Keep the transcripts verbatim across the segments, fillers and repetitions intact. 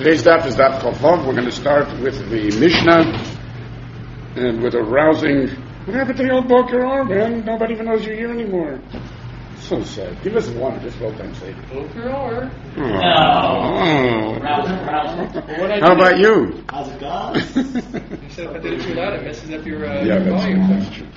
Today's daf is daf Chavav. We're going to start with the Mishnah and with a rousing. What happened to the old Boker Or, man? Nobody even knows you're here anymore. So sad. Give us one. Just well done, say. Boker Or. Oh. No. Rousing, rousing. How about you? How's it going? You said if I did it too loud, it messes up your, uh, Yeah, your that's, volume. that's true.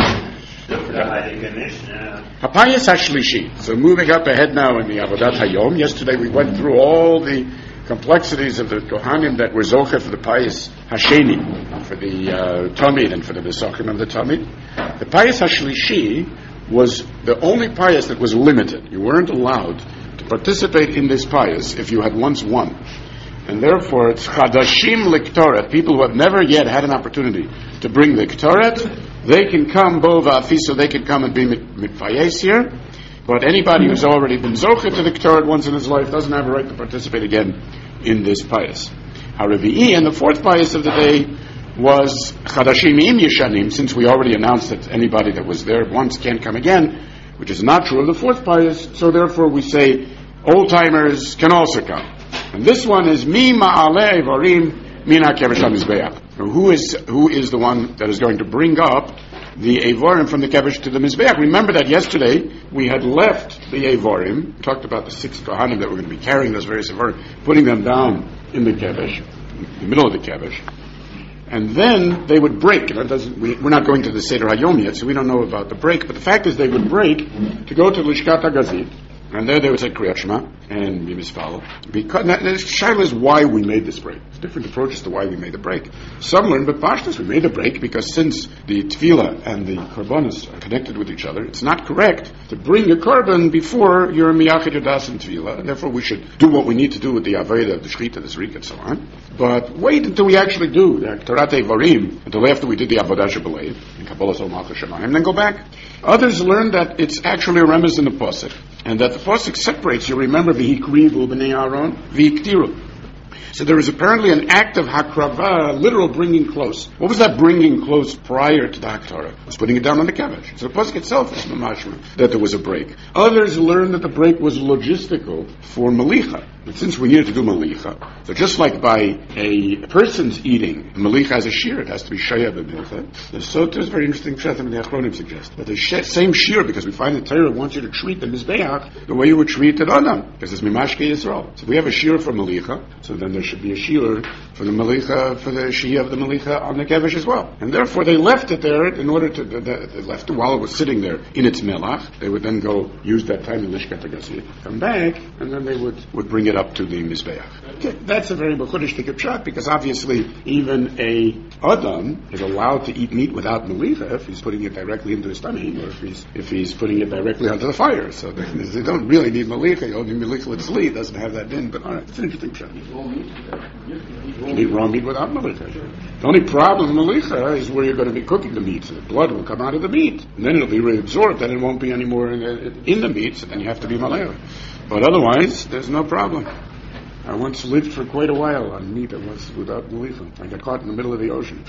Yeah. Hapayas Hashlishi. So moving up ahead now in the Avodat Hayom. Yesterday we went through all the complexities of the Kohanim that were Zocher for the Payas Hasheni, for the uh, Talmid and for the Besachim of the Talmid. The Payas Hashlishi was the only Payas that was limited. You weren't allowed to participate in this Payas if you had once won. And therefore it's Chadashim Liktoret, people who have never yet had an opportunity to bring the Ktoret, they can come, Bova Afi, so they can come and be Mitfayes here. But anybody who's already been Zocher to the Ktoret once in his life doesn't have a right to participate again in this Payas. Haravi'i, and the fourth Payas of the day was Chadashim Im Yeshanim, since we already announced that anybody that was there once can't come again, which is not true of the fourth Payas, so therefore we say old-timers can also come. And this one is Mi Ma'aleh Evarim Mina Kevesh HaMizbeach. Who is who is the one that is going to bring up the Evarim from the Kevesh to the Mizbeach? Remember that yesterday we had left the Evarim, talked about the six Kohanim that were going to be carrying those various Evarim, putting them down in the Kevesh, in the middle of the Kevesh, and then they would break. And that doesn't, we, we're not going to the Seder Hayom yet, so we don't know about the break, but the fact is they would break to go to Lishkat HaGazit, and there they would say Kriyat Shema and be misfollowed. Because the shaila is why we made this break. It's different approaches to why we made the break. Some learn, but Pashtus, we made the break because since the Tefillah and the Korbanos are connected with each other, it's not correct to bring a Korban before you're Miyachid Yodas and Tefillah, and therefore we should do what we need to do with the Aveda, the Shechita, the Zrik, and so on. But wait until we actually do the Torah Evarim, until after we did the Avodah Shebelev, and Kabbalah Sol Malchus Shemayim, and then go back. Others learn that it's actually a remez in the Pasuk, and that the Pasuk separates, you remember, V'hikrivu b'nei Aaron, v'hiktiru. So there is apparently an act of hakrava, literal bringing close. What was that bringing close prior to the Haktorah? It was putting it down on the Kevesh. So the Pasuk itself is mamashma that there was a break. Others learned that the break was logistical for Malicha. But since we needed to do Malicha, so just like by a person's eating, Malicha has a shear, it has to be Shaya b'Milicha. The Sotah is very interesting, Pshatim and the Achronim suggest. But the sh- same shear, because we find the Torah wants you to treat the Mizbeach the way you would treat the Adam, because it's Mimashke Yisrael. So we have a shear for Malicha, so then there should be a shear for the Malicha, for the Shia of the Malicha on the Kevesh as well. And therefore they left it there in order to, the, the, they left it while it was sitting there in its Melach. They would then go use that time in Lishkat HaGazit, come back, and then they would, would bring it up to the Mizbeach. Okay, that's a very B'chudish shot, because obviously even a Adam is allowed to eat meat without Malicha if he's putting it directly into his tummy, or if he's, if he's putting it directly onto the fire. So they, they don't really need Malicha. You only Malicha with Tzli, it doesn't have that din, but alright, it's an interesting shot. You eat raw meat without Malicha. The only problem with Malicha is where you're going to be cooking the meat, so the blood will come out of the meat, and then it'll be reabsorbed, and it won't be any more in the, in the meat, so then you have to be Malicha. But otherwise, there's no problem. I once lived for quite a while on meat that was without Malicha. I got caught in the middle of the ocean.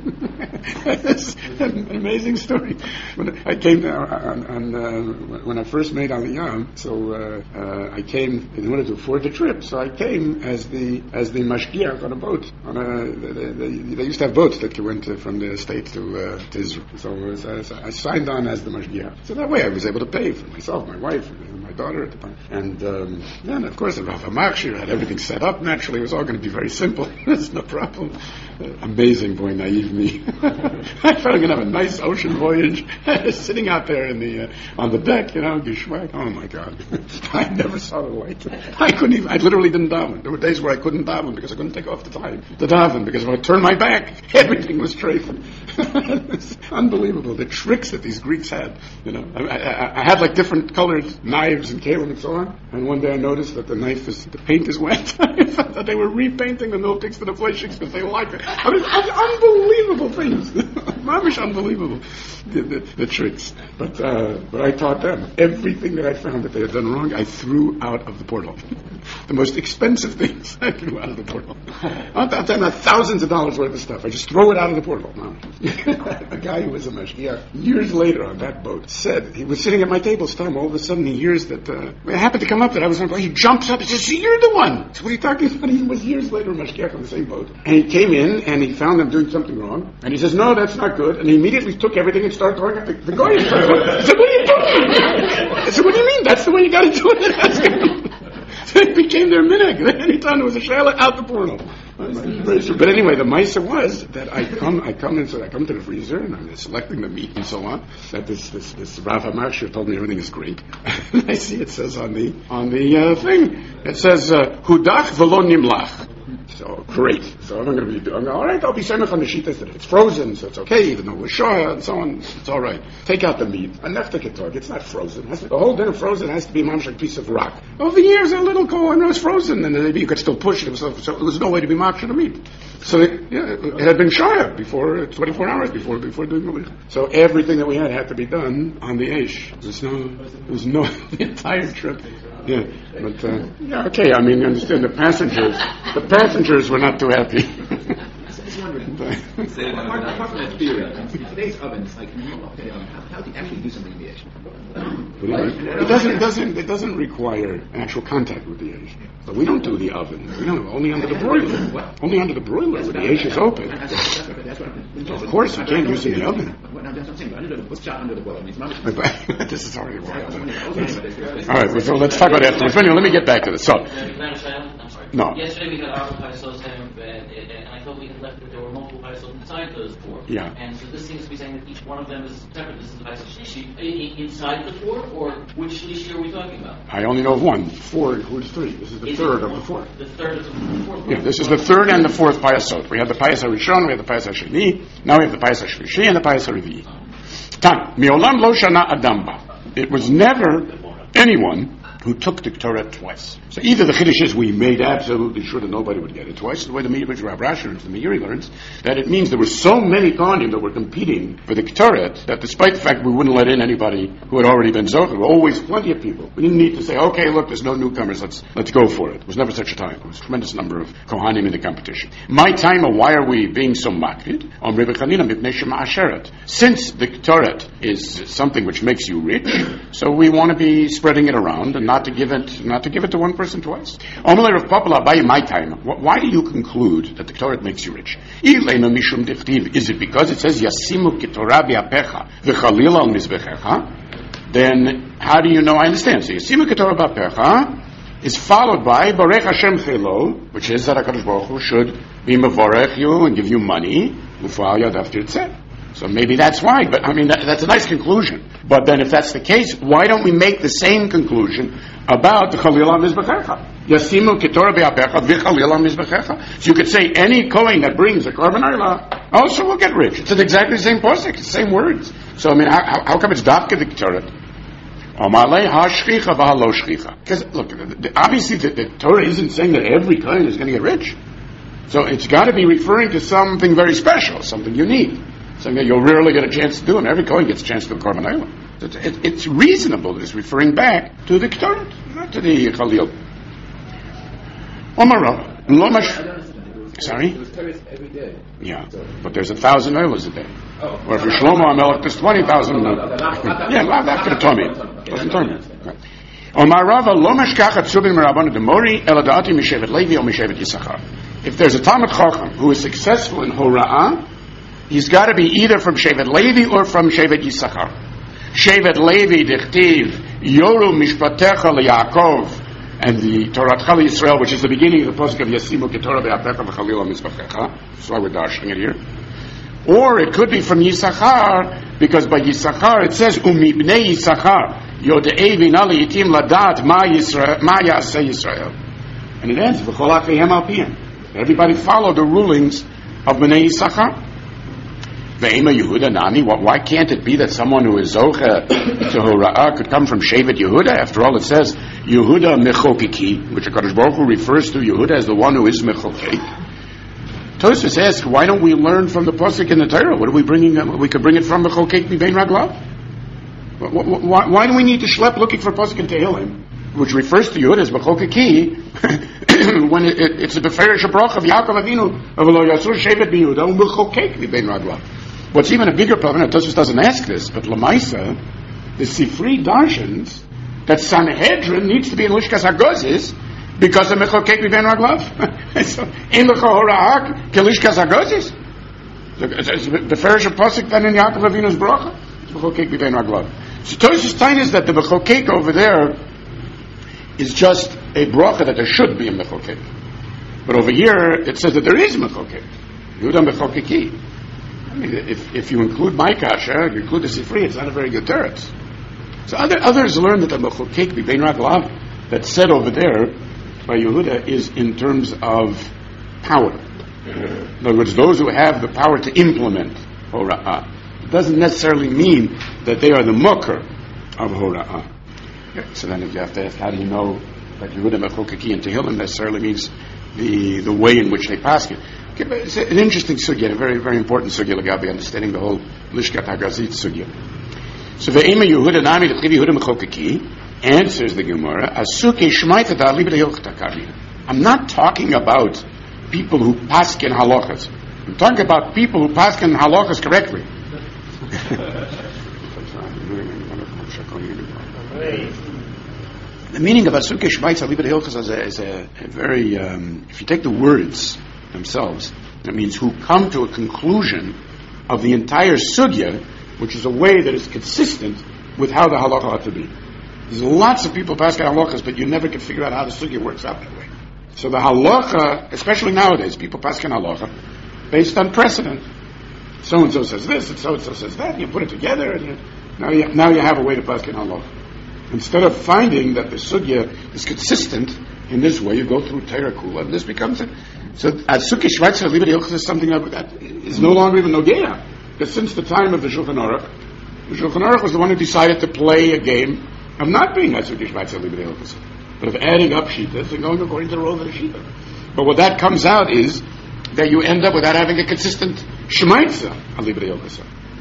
It's an amazing story. When I came uh, on, on uh, when I first made Aliyah, so uh, uh, I came in order to afford the trip. So I came as the as the mashgiach on a boat. On a, they, they, they used to have boats that went to, from the States to, uh, to Israel. So, uh, so I signed on as the mashgiach. So that way I was able to pay for myself, my wife, and my daughter at the time. And um, then, of course, the Rav HaMachshir had everything set up. Naturally, it was all going to be very simple. There's no problem. Uh, amazing, boy, naive me. I thought I'm going to have a nice ocean voyage, sitting out there in the uh, on the deck, you know, geschmack. Oh my God, I never saw the light. I couldn't even. I literally didn't daven. There were days where I couldn't daven because I couldn't take off the time to daven, because if I turned my back, everything was strafing. It's unbelievable the tricks that these Greeks had. You know, I, I, I had like different colored knives and kalim and so on. And one day I noticed that the knife is the paint is wet. I thought that they were repainting the miltics to the fleishiks because they liked it. I mean, un- unbelievable things. Mamish unbelievable, the, the, the tricks. But uh, but I taught them everything that I found that they had done wrong. I threw out of the portal. The most expensive things I threw out of the portal. I'm talking about thousands of dollars worth of stuff. I just throw it out of the portal. No. A guy who was a mashgiach years later on that boat said he was sitting at my table. Stam. All of a sudden he hears that uh, it happened to come up that I was on. He jumps up and says, "You're the one." So what are you talking about? He was years later a mashgiach on the same boat, and he came in and he found them doing something wrong, and he says, "No, that's not good." And he immediately took everything and started throwing it. The, the guy started going, I said, "What are you doing?" I said, "What do you mean? That's the way you got to do it." So it became their minhag. Anytime there was a shayla, out the portal. But anyway, the ma'isa was that I come, I come in, so I come to the freezer and I'm selecting the meat and so on. That this this this Rav Hamashir told me everything is great. And I see it says on the on the uh, thing, it says hudach velo nimlach. So great. So I'm going to be doing. All right, I'll be semech on the shitas that it's frozen, so it's okay, even though we're shoya and so on. It's all right. Take out the meat. Enough to get talk. It's not frozen. It to, the whole dinner frozen has to be mamish like a piece of rock. Over the years, a little kohen was frozen, and maybe you could still push it. So, so there was no way to be mamish the meat. So it, yeah, it had been shoya before twenty-four hours before before doing the. So everything that we had had to be done on the eish. There's no, there's no the entire trip. Yeah, but uh, yeah, okay. I mean, you understand the passengers. The passengers were not too happy. So, apart from that theory, in today's ovens, like, okay, um, how, how do you actually do something in the edge? It doesn't. It doesn't. It doesn't require actual contact with the edge. But we don't do the oven. We don't. Only under the broiler. Only under the broiler where the edge is open. Of course, you can't use it in the oven. This is already wild. All right. So let's talk about it afterwards. Anyway, let me get back to this. So, no. Yesterday we had our Paisos and I thought we had left that there were multiple Paisos inside those four. Yeah. And so this seems to be saying that each one of them is separate. This is the Paisos Shlishi. Inside the four, or which Shlishi are we talking about? I only know of one. Four includes three. This is the is third of the four. The third of the fourth. Yeah, this is the third and the fourth Payasot. We had the Payas HaRishon, we had the Payas HaSheni, now we have the Payas HaShlishi and the Payas HaRevi. Tan, mi'olam lo shana adamba. It was never anyone who took the Torah twice. So either the Chiddush is we made absolutely sure that nobody would get it twice, the way the Meiri Rav Rashi learns, the Meiri learns, that it means there were so many Kohanim that were competing for the Torah that despite the fact we wouldn't let in anybody who had already been Zocher, there were always plenty of people. We didn't need to say, okay, look, there's no newcomers, let's let's go for it. It was never such a time. There was a tremendous number of Kohanim in the competition. My time, why are we being so makrid? On Rebbe Chanina, mipnei shema'asheret. Since the Torah is something which makes you rich, so we want to be spreading it around and not to give it, not to give it to one person twice. Omelei Rav Papa by my time. Why do you conclude that the Torah makes you rich? Is it because it says Yasimu Ketorah bi'apecha v'chalila al mizbechecha? Then how do you know? I understand. So Yasimu Ketorah bi'apecha is followed by Barech Hashem Chelo, which is that HaKadosh Baruch Hu should be mevorech you and give you money. Ufal yadav tirtzeh. So maybe that's why, but I mean, that, that's a nice conclusion. But then if that's the case, why don't we make the same conclusion about the Chalil HaMizbechecha? Yasimu Ketorah Be'apecha V'Chalil HaMizbechecha. So you could say any Kohen that brings a Korban Olah also will get rich. It's in exactly the same pasuk, the same words. So I mean, how, how come it's Dafka the Ketorah? Because look, the, obviously the, the Torah isn't saying that every Kohen is going to get rich. So it's got to be referring to something very special, something unique. Something that you'll rarely get a chance to do, and every Kohen gets a chance to do the Korban Olah. It's, it, it's reasonable that it's referring back to the Ketorah, not to the Chalil. Omar Lo Mash. Sorry? It was Torah every day. Yeah, but there's a thousand oilers a day. Oh. Or if you're Shlomo HaMelech, there's twenty thousand. Yeah, not that could have told me. Doesn't tell me. Omar Rava Lo Mashkach Atzubin Merabban Demori Eladati Mishevet Levi or Mishevet Yisachar. If there's a Talmud Chacham who is successful in Hora'ah, he's got to be either from Shevet Levi or from Shevet Yisachar. Shevet Levi dichtiv Yoru Mishpatecha LeYaakov, and the Torah Chali Yisrael, which is the beginning of the pasuk of Yasimu Ketorah Be'apecha V'Chalil HaMizbechecha. That's why we're dashing it here. Or it could be from Yisachar, because by Yisachar it says Umibnei Yisachar Yodei V'Nali Yitim Ladat Ma Yisrael Ma Yaseh Yisrael, and it ends V'Chol Achihem Al Piyem. Everybody follow the rulings of Bnei Yisachar. Ve'ema Yehuda Nami. Why can't it be that someone who is Zocha to Hora'ah could come from Shevet Yehuda? After all, it says Yehuda Mechokiki, which HaKadosh Baruch Hu refers to Yehuda as the one who is Mechokek. Tosfos asks, why don't we learn from the pasuk in the Torah? What are we bringing? Uh, we could bring it from the Chokek Mibein Raglav. Why, why do we need to schlep looking for pasuk in Tehillim, which refers to Yud as B'chokeki, when it, it, it's a beferish bracha of Yaakov Avinu of Lo Yasur Shevet B'Yehuda U'B'chokek Mibein Raglav. What's even a bigger problem, and Tosfos doesn't ask this, but Lamaisa, the Sifri darshans that Sanhedrin needs to be in Lishkas HaGozis because of Mechokek Mibein Raglav. So, in Lecha Hora'ak, Kelishkas HaGozis. The Ferish Pasuk then in Yaakov Avinu's bracha, it's Mechokek Mibein Raglav. So Tosfos time is that the Mechokek over there is just a bracha that there should be a Mechokek. But over here, it says that there is Mechokek. Yehuda Mechokeki. I mean, if, if you include my kasha, you include the Sifri, it's not a very good teretz. So other, others learn that the Mechokek Mibein Raglav that's said over there by Yehuda is in terms of power. In other words, those who have the power to implement Hora'ah. It doesn't necessarily mean that they are the mucker of Hora'ah. Yeah, so then if you have to ask, how do you know that Yehuda Mechokeki and Tehillim necessarily means the, the way in which they pass it? Okay, but it's an interesting sugya, a very, very important sugya, Lagabi, understanding the whole Lishkat HaGazit sugya. So the Ema Yehuda Nami the Yehuda Mechokeki answers the Gemara, Asuke Shmaita da Libra Yochtakari. I'm not talking about people who paskin halachas. I'm talking about people who paskin halachas correctly. The meaning of Asuke Shmaita Libra Yochtakari is, a, is a, a very, um, if you take the words themselves, it means who come to a conclusion of the entire sugya, which is a way that is consistent with how the halacha ought to be. There's lots of people passing halachas, but you never can figure out how the sugya works out that way. So the halacha, especially nowadays, people passing halacha based on precedent. So and so says this, and so and so says that, and you put it together, and you, now you now you have a way to paskin halacha. Instead of finding that the sugya is consistent in this way, you go through Torah Kula, and this becomes it. So Asuke Shvaitzer Libra Yochas is something that is no longer even Nogea. Because since the time of the Shulchan Aruch, the Shulchan Aruch was the one who decided to play a game of not being Asuke Shvaitzer Libra Yochas, but of adding up Shitas and going according to the role of the Shita. But what that comes out is that you end up without having a consistent Shemaitza Libra Yochas.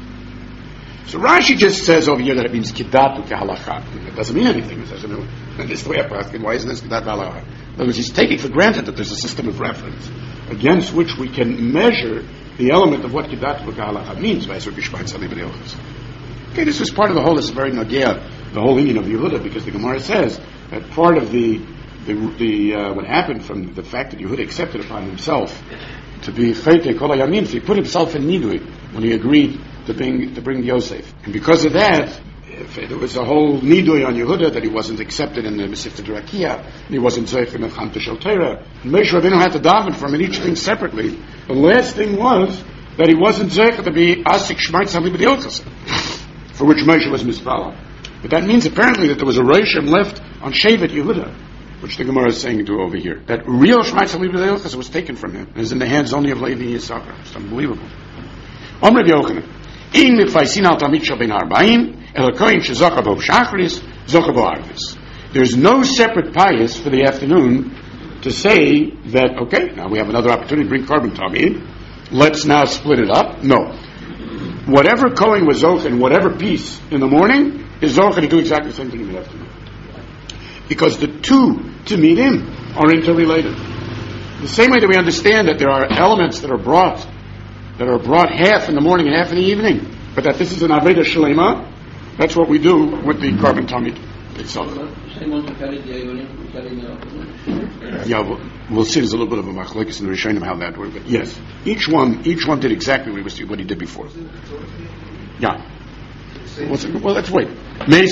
So Rashi just says over here that it means Kidatu Kehalacha. It doesn't mean anything. It says, you know, this is the way I'm asking, why isn't this Kidatu Kehalacha? In other words, he's taking for granted that there's a system of reference against which we can measure the element of what Kidatu Kehalacha means by Asuke Shvaitzer Libra Yochas. Okay, this was part of the whole, this is very Nagea, the whole Indian of Yehuda, because the Gemara says that part of the, the, the uh, what happened from the fact that Yehuda accepted upon himself to be Chayte Kol HaYamin, so he put himself in Nidui when he agreed to bring, to bring Yosef. And because of that, if there was a whole Nidui on Yehuda that he wasn't accepted in the Mesivta Durakia, and he wasn't Zoich in the Chanta Shel Torah, and Moshe Rabbeinu had to daven from it, each thing separately. The last thing was that he wasn't Zoich to be Asik Shmaitz Halibad Yochas, for which Moshe was Mispala. But that means apparently that there was a Reishim left on Shevet Yehuda, which the Gemara is saying to over here. That real Shmaitz Halibad Yochas was taken from him, and is in the hands only of Levi Yisachar. It's unbelievable. Om Rabbi Yochanan, in Mifaisin al Tamid Shal Ben Arba'im, Elokoin Shezocha Bo Shachris, Zocha Bo Arvis. There's no separate pious for the afternoon to say that, okay, now we have another opportunity to bring carbon Tamid, let's now split it up. No. Whatever Kohen was Zocha in whatever piece in the morning is Zocha to do exactly the same thing in the afternoon. Because the two to meet him are interrelated. The same way that we understand that there are elements that are brought that are brought half in the morning and half in the evening, but that this is an Aveda Shalema, that's what we do with the carbon Tamid itself. Yeah, we'll, we'll see. There's a little bit of a machlokes in the Rishonim how that worked, but yes, each one, each one did exactly what he, was, what he did before. Yeah. What's it, well, let's wait. I,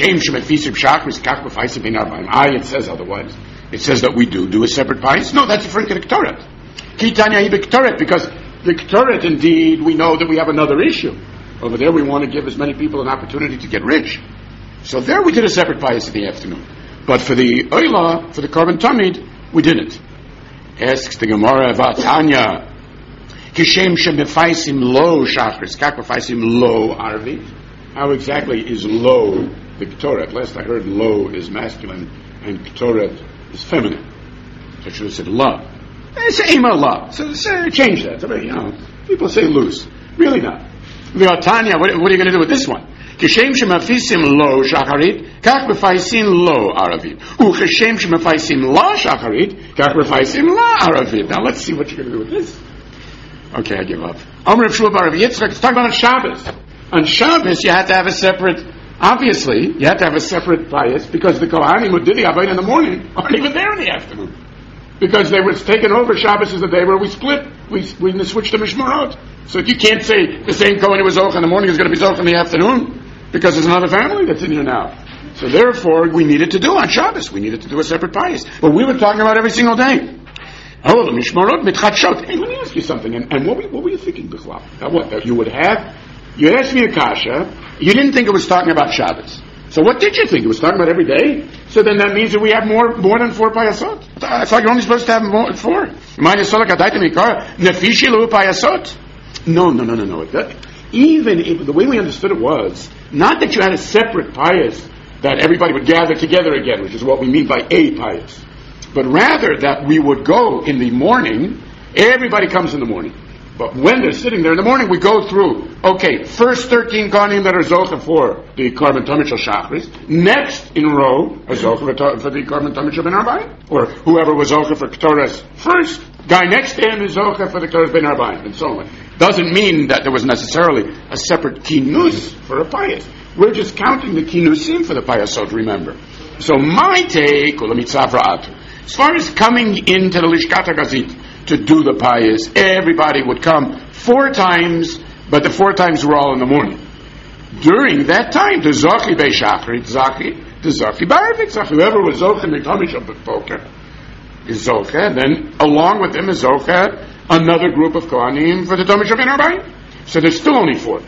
it says otherwise. It says that we do do a separate pious. No, that's different than Ketoret. Kitanya Ketoret, because the Ketoret, indeed, we know that we have another issue. Over there, we want to give as many people an opportunity to get rich. So there, we did a separate pious in the afternoon. But for the Oila, for the carbon Tamid, we didn't. Asks the Gemara about Tanya, Kishem shemefaisim lo shachris, kakmefaisim lo arvit. How exactly is lo the Ketoret? Last I heard, lo is masculine and Ketoret is feminine. So I should have said la. They say Allah. So say, change that. So, you know, people say loose. Really not. V'atanya, what, what are you going to do with this one? Kishem shemafisim lo shacharit, kach befaisim lo aravit. Ukeshem shemafaisim la shacharit, kach befaisim la aravit. Now let's see what you're going to do with this. Okay, I give up. Omer of Shua Bar Yitzchak, let's talk about on Shabbos. On Shabbos, you had to have a separate, obviously, you had to have a separate bias because the Kohanim who did the Avodah in the morning aren't even there in the afternoon. Because they were taken over, Shabbos is the day where we split. We, we switched to Mishmarot. So you can't say the same Kohen who was Zoch in the morning is going to be Zoch in the afternoon because there's another family that's in here now. So therefore, we needed to do on Shabbos. We needed to do a separate bias. But we were talking about every single day. Oh, the Mishmarot mitchatshot. Hey, let me ask you something. And, and what, were, what were you thinking, Bichlal? That what? That you would have? You asked me a kasha. You didn't think it was talking about Shabbos. So what did you think? It was talking about every day? So then that means that we have more more than four payasot. I thought you're only supposed to have more four. No, no, no, no, no. That, even if, the way we understood it was not that you had a separate pious that everybody would gather together again, which is what we mean by a pious, but rather that we would go in the morning. Everybody comes in the morning. But when they're sitting there in the morning, we go through, okay, first thirteen Kohanim that are Zocha for the Korban Tamid Shel Shachris. Next in row, a Zocha for the Korban Tamid Shel Ben Arbayim. Or whoever was Zocha for Ketores first. Guy next to him is Zocha for the Ketores Ben Arbayim, and so on. Doesn't mean that there was necessarily a separate Kinus for a pious. We're just counting the Kinusim for the Payasot, remember. So my take, as far as coming into the Lishkat HaGazit, to do the pious, everybody would come four times, but the four times were all in the morning. During that time, the Zochi Bei Shachrit, Zochi, the Zochi Barvik, Zochi, whoever was Zochi in the Tomish of the Poker, is Zochi, and then along with them is Zochi, another group of Kohanim for the Tomish of Ben Arbayim. So there's still only four.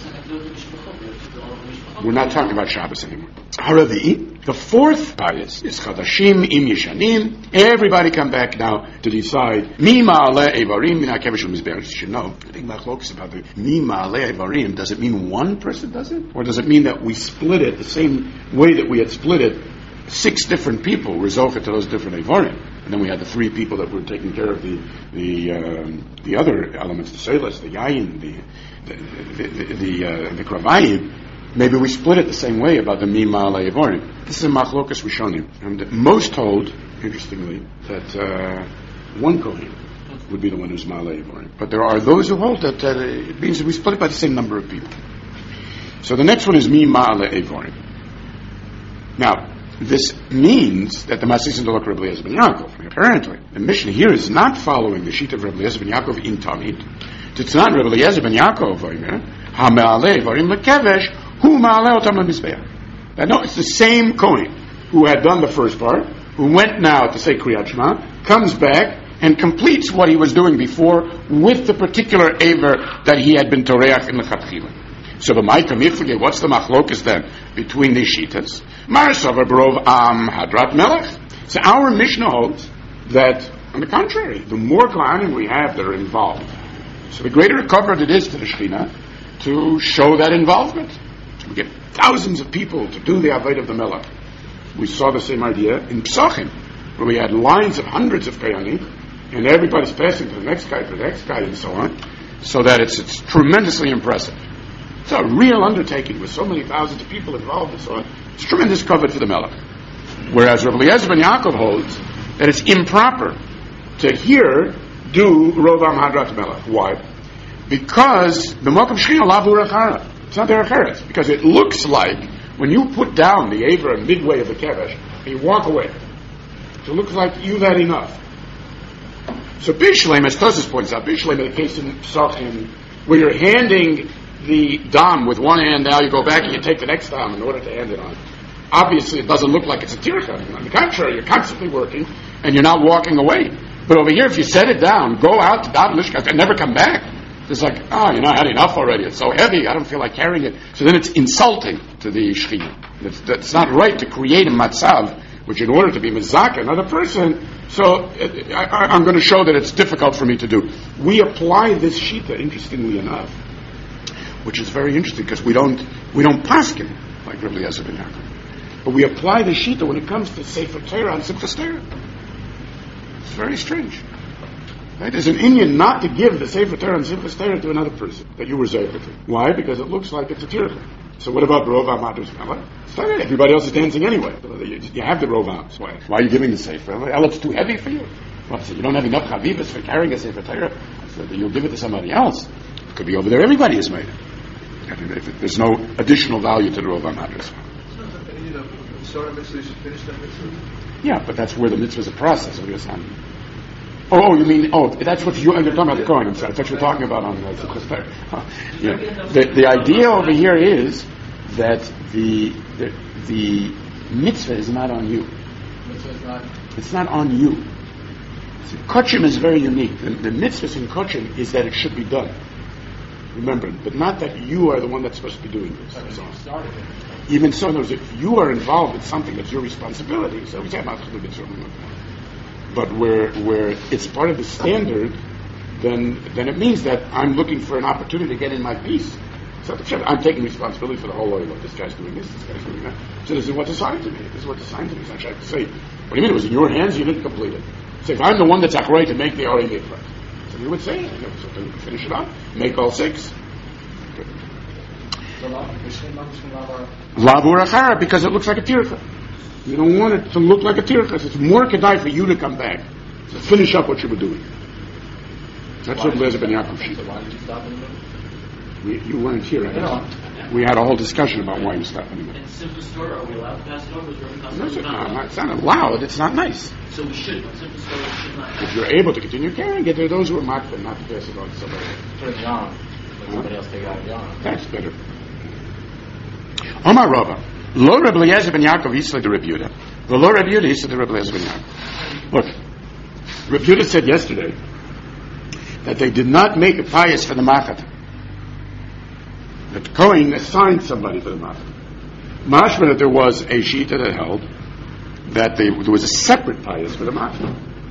We're not talking about Shabbos anymore. Haravi, the fourth bias is Chadashim im Yishanim. Everybody come back now to decide. Mi ma'aleh evarim min hakevesh u'mizbeach. You should know. The big machlokes about the mi ma'aleh evarim. Does it mean one person does it, or does it mean that we split it the same way that we had split it? Six different people were zocha to those different evarim, and then we had the three people that were taking care of the the um, the other elements, the selas, the yayin, the the the the, uh, the kravayim. Maybe we split it the same way about the Mima Le'evorim. This is a Machlokas Rishonim. And most hold, interestingly, that uh, one Kohen would be the one who's Ma Le'evorim. But there are those who hold that uh, it means that we split it by the same number of people. So the next one is Mima Le'evorim. Now, this means that the Masis and the Rabbi Eliezer ben Yaakov, apparently, the Mishnah here is not following the sheet of Rabbi Eliezer ben Yaakov in Tamid. It's not Rabbi Eliezer ben Yaakov, HaMe'aleh Evorim Lekevesh, Who ma'aleh otam le'mizbeach. No, it's the same Kohen who had done the first part, who went now to say Kriyat Shema, comes back and completes what he was doing before with the particular aver that he had been toreach in the Chatchila. So the Ma'ikam Yiflige, what's the machlokas then between these shitas? Marasavar Barov Am Hadrat Melech. So our Mishnah holds that, on the contrary, the more Kohanim we have that are involved, so the greater a cover it is to the Shekhinah to show that involvement. We get thousands of people to do the Avodah of the Melech. We saw the same idea in Psachim, where we had lines of hundreds of Kohanim, and everybody's passing to the next guy, to the next guy, and so on, so that it's it's tremendously impressive. It's a real undertaking with so many thousands of people involved and so on. It's tremendous covet for the Melech. Whereas Rabbi Eliezer ben Yaakov holds that it's improper to here do Rovam Hadrat Melech. Why? Because the Mokum Shechina Lavu Rechara. It's not Derech Eretz, because it looks like when you put down the Aver midway of the Kevesh and you walk away, so it looks like you've had enough. So Bishleim, as Tosis points out, Bishleim in the case in Psachim, where you're handing the dam with one hand, now you go back and you take the next dam in order to hand it on. Obviously, it doesn't look like it's a tircha. On the contrary, you're constantly working and you're not walking away. But over here, if you set it down, go out to Dam Lishkat and never come back, it's like, oh, you know, I had enough already. It's so heavy, I don't feel like carrying it. So then it's insulting to the Shechina. It's, it's not right to create a matzav, which in order to be mizaka another person, so it, I, I'm going to show that it's difficult for me to do. We apply this shita, interestingly enough, which is very interesting because we don't we don't paskin like Rabbi Eliezer ben Yaakov, but we apply the shita when it comes to Sefer Torah and Simchas Torah. It's very strange. Right? There's an Indian not to give the Sefer Torah and Simchas Torah to another person that you were Zeicha to. Why? Because it looks like it's a tircha. So what about Rov Amados? It's not it. Everybody else is dancing anyway. You, you have the Rov Ams. Why? Why are you giving the Sefer? Well, it's too heavy for you. Well, so you don't have enough Chavivas for carrying a Sefer Torah. So you'll give it to somebody else. It could be over there. Everybody is made. There's no additional value to the Rov Amados. Yeah, but that's where the mitzvah is a process. Oh, oh, you mean, oh, that's what you, you're talking about the Kohen. I'm sorry, I thought you were talking about on the Simchas Torah. Yeah. The, the idea over here is that the, the, the mitzvah is not on you. It's not on you. See, Kochim is very unique. The, the mitzvah in Kochim is that it should be done. Remember, but not that you are the one that's supposed to be doing this. So, even so, knows if you are involved in something that's your responsibility, so we say about the mitzvah. But where where it's part of the standard, then then it means that I'm looking for an opportunity to get in my piece. So I'm taking responsibility for the whole oil. This guy's doing this, this guy's doing that. So this is what's assigned to me. This is what's assigned to me. So I have to say, what do you mean? It was in your hands. You didn't complete it. So if I'm the one that's achrei to make the Ori Mikra, so you would say, you know, so to finish it up, make all six. Lavur achara, because it looks like a tircha. You don't want it to look like a tircha. It's more kedai for you to come back to finish up what you were doing. That's what Lezer Ben Yaakov said. We, you weren't here. I we had a whole discussion about why you stopped anymore. In Simchas Torah, are we allowed to pass it over? No, it's not. It's not allowed. It's not nice. So we should. Simchas Torah should not. If you're able to continue carrying it, there are those who are makbid not to pass it on to somebody else. For John. Somebody else take out John. That's better. Omar Rava. Lo Reb Eliezer ben Yaakov Yisla de Reb Yehuda. The Lo Reb Yehuda Yisla de Reb Eliezer ben Yaakov. Look, Reb Yehuda said yesterday that they did not make a pious for the Machat. That the Kohen assigned somebody for the Machat. Mashma that there was a shita that held that they, there was a separate pious for the Machat.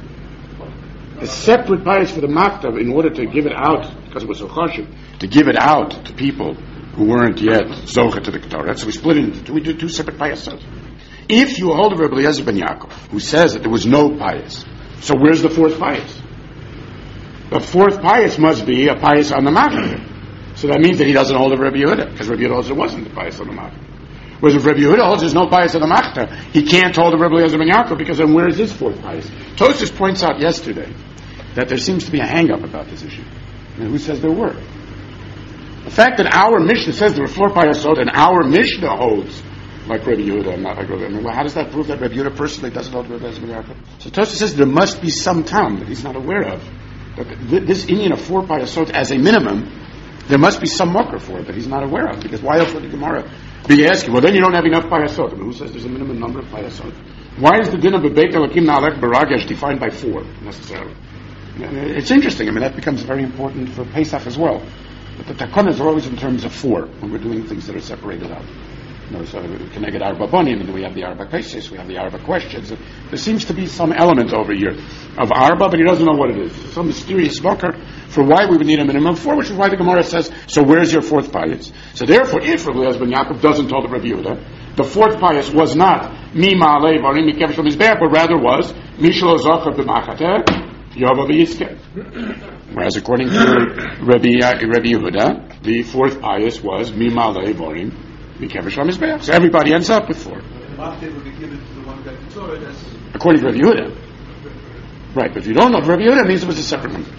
A separate pious for the Machat in order to give it out, because it was so chashuv, to give it out to people who weren't yet zocha to the Torah. So we split it into two. We do two separate payasot. If you hold of Reb Eliezer ben Yaakov, who says that there was no pious, so where's the fourth pious? The fourth pious must be a pious on the Machat. So that means that he doesn't hold of Reb Yehuda, because Reb Yehuda holds there wasn't the pious on the Machat. Whereas if Reb Yehuda holds there's no pious on the Machat, he can't hold of Reb Eliezer ben Yaakov, because then where is his fourth pious? Tosfos points out yesterday that there seems to be a hang-up about this issue. And who says there were? The fact that our Mishnah says there were four payasot and our Mishnah holds like Rabbi Yehuda and not like Rabbi Yehuda, how does that prove that Rabbi Yehuda personally doesn't hold Rabbi Yehuda? So Tosfos says there must be some town that he's not aware of. That this Indian of four payasot as a minimum, there must be some mucker for it that he's not aware of. Because why else would the Gemara be asking? Well, then you don't have enough payasot. I mean, who says there's a minimum number of payasot? Why is the din of Beit Elokim Na'alech Baragesh defined by four necessarily? It's interesting. I mean, that becomes very important for Pesach as well. But the takonas are always in terms of four when we're doing things that are separated out. You know, so we can get Arba Bonim, and then we have the Arba Kaisis, we have the Arba questions. There seems to be some element over here of Arba, but he doesn't know what it is. Some mysterious smoker for why we would need a minimum of four, which is why the Gemara says, so where's your fourth pious? So therefore, if Rabbi Eliezer ben Yaakov doesn't tell the Rabbi Yehuda, the fourth pious was not Mi Ma'alei Barim Mikevish Mizbeach, but rather was Mishlo Zocher B'Machateh Yova V'Yizkeh. Whereas according to Rabbi, uh, Rabbi Yehuda, the fourth pious was Mimalei Borim Mikevish HaMizbeach. So everybody ends up with four. According to Rabbi Yehuda. Right, but if you don't know Rabbi Yehuda, it means it was a separate number.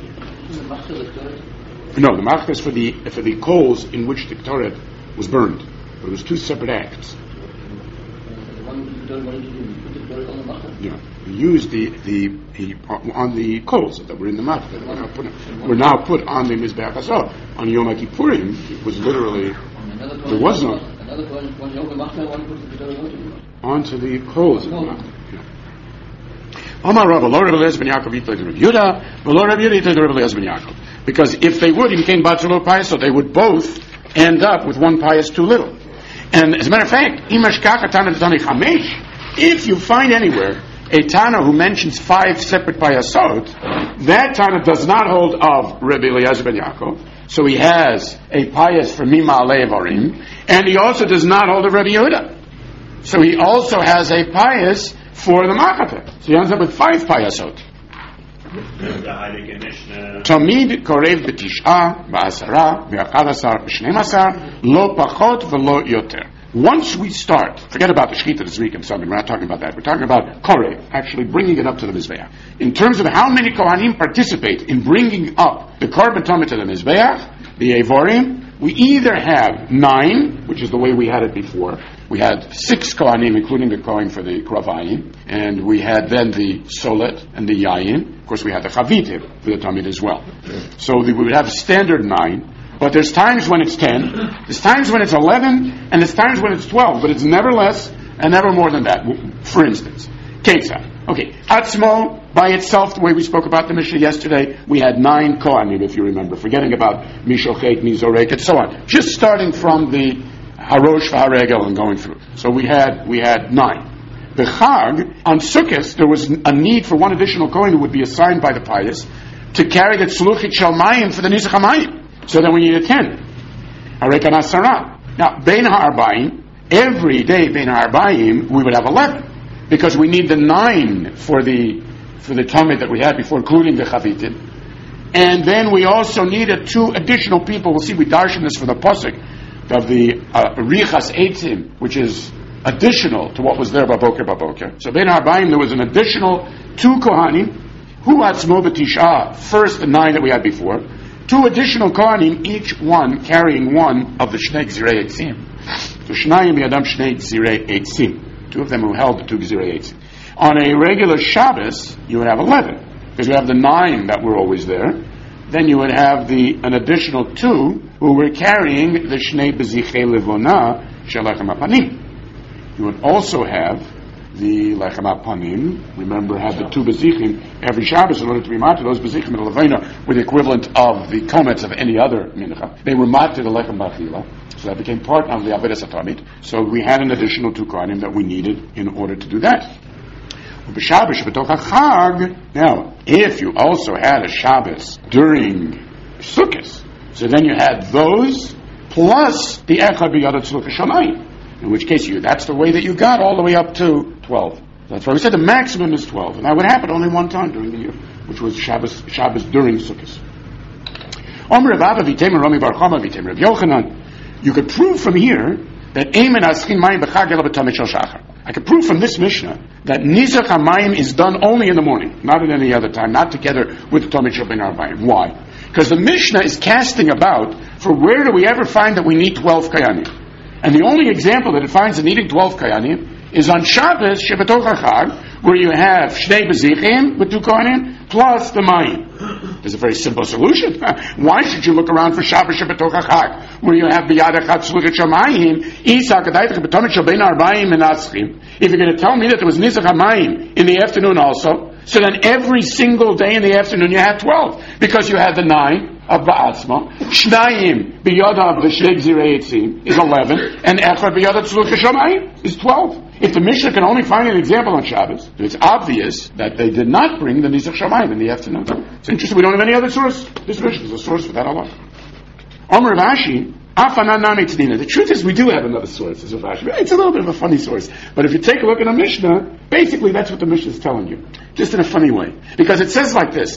No, the Machta is for the, for the coals in which the Torah was burned. But it was two separate acts. Yeah, we used the the, the on the coals that were in the Machta. Were now put, were now put on the Mizbeach Hazor. On Yom Kippurim, it was literally there was no onto the coals of the Machta. Amar Rava, Lo Reb Eliezer ben Yaakov Yitlei to Reb Yehuda, Lo Reb Yehuda Yitlei to Reb Eliezer ben Yaakov. Because if they would, he became Batzelo pious, so they would both end up with one pious too little. And as a matter of fact, if you find anywhere a Tana who mentions five separate payasot, that Tana does not hold of Rabbi Eliezer ben Yaakov, so he has a pious for Mima Alei Varim, and he also does not hold of Rabbi Yehuda. So he also has a pious for the Machateh. So he ends up with five payasot. Tamid korev b'tish'a, b'asara, b'achadasar, b'shneim lo pachot v'lo yoter. Once we start, forget about the shechita this week and Sunday, we're not talking about that. We're talking about korev, actually bringing it up to the Mizbeach. In terms of how many Kohanim participate in bringing up the korban tamid to the Mizbeach, the Evorim, we either have nine, which is the way we had it before. We had six Kohanim, including the Kohen for the Kravayim, and we had then the Solet and the Yayin. Of course, we had the Chavitim for the Tamid as well. So we would have a standard nine, but there's times when it's ten, there's times when it's eleven, and there's times when it's twelve, but it's never less and never more than that. For instance, Ketzah. Okay, Atzmo, by itself, the way we spoke about the Mishnah yesterday, we had nine Kohanim, if you remember, forgetting about Mishochet, Mizorek, and so on. Just starting from the Harosh V'Haregel and going through. So we had we had nine. The Chag, on Sukkot, there was a need for one additional Kohen who would be assigned by the pious to carry the Tzluchit Shalmayim for the Nizach HaMayim. So then we needed ten. Harekan Asara. Now, Bein HaArbaim, every day Bein HaArbaim, we would have eleven. Because we need the nine for the for the Talmud that we had before, including the Chavitim. And then we also needed two additional people. We'll see, we darshan this for the Pasuk of the uh, Richas Eitzim, which is additional to what was there Baboker Baboker. So Ben Arbaim, there was an additional two Kohanim, Hu Atzmo B'Tish'a, first the nine that we had before, two additional Kohanim, each one carrying one of the Shnei Gzirei Eitzim. So Shnayim Yadam Shnei Gzirei Eitzim. Two of them who held the two Gzirei Eitzim. On a regular Shabbos, you would have eleven, because you have the nine that were always there. Then you would have the an additional two who were carrying the Shnei Bezichei Levona Shel Lechem HaPanim. You would also have the Lechem HaPanim. Remember, had the two Bezichim every Shabbos in order to be matir. Those Bezichim in Levona were the equivalent of the komets of any other mincha. They were matir the Lechem Bachila, so that became part of the Avodas HaTamid. So we had an additional two kohanim that we needed in order to do that. Now, if you also had a Shabbos during Sukkot, so then you had those plus the Echad B'Yad Tzluch Shamayim, in which case you that's the way that you got all the way up to twelve. That's why we said the maximum is twelve, and that would happen only one time during the year, which was Shabbos, Shabbos during Sukkot. Omer Rav Abba V'Temer Rami Bar Chama V'Temer Rav Yochanan. You could prove from here that Eimen Aschin Mayim B'Chag Ela B'Tamid Shel Shachar. I could prove from this Mishnah that Nizach HaMayim is done only in the morning, not at any other time, not together with the Tamid Shel Ben Arbayim. Why? Because the Mishnah is casting about for where do we ever find that we need twelve Kayanim. And the only example that it finds in needing twelve Kayanim is on Shabbos, Shebetoch HaChag, where you have Shnei Bezichim with two Kohanim, plus the Mayim. There's a very simple solution. Why should you look around for Shabbos Shebetoch HaChag, where you have B'Yad Echad Tzluchet Shamayim, Isa Kadaytach B'Tamid Shel Ben Arbayim and Aschim? If you're going to tell me that there was Nizach HaMayim in the afternoon also, so then every single day in the afternoon you had twelve, because you had the nine of Ba'atzma, Shnayim B'Yad of the Shnei Gzirei Eitzim is eleven, and Echad B'Yad Tzluchet Shamayim is twelve. If the Mishnah can only find an example on Shabbos, it's obvious that they did not bring the Nizach Shamayim in the afternoon. It's interesting, we don't have any other source. This Mishnah is a source for that alone. Omer Rashi, the truth is we do have another source. It's a little bit of a funny source. But if you take a look at a Mishnah, basically that's what the Mishnah is telling you. Just in a funny way. Because it says like this,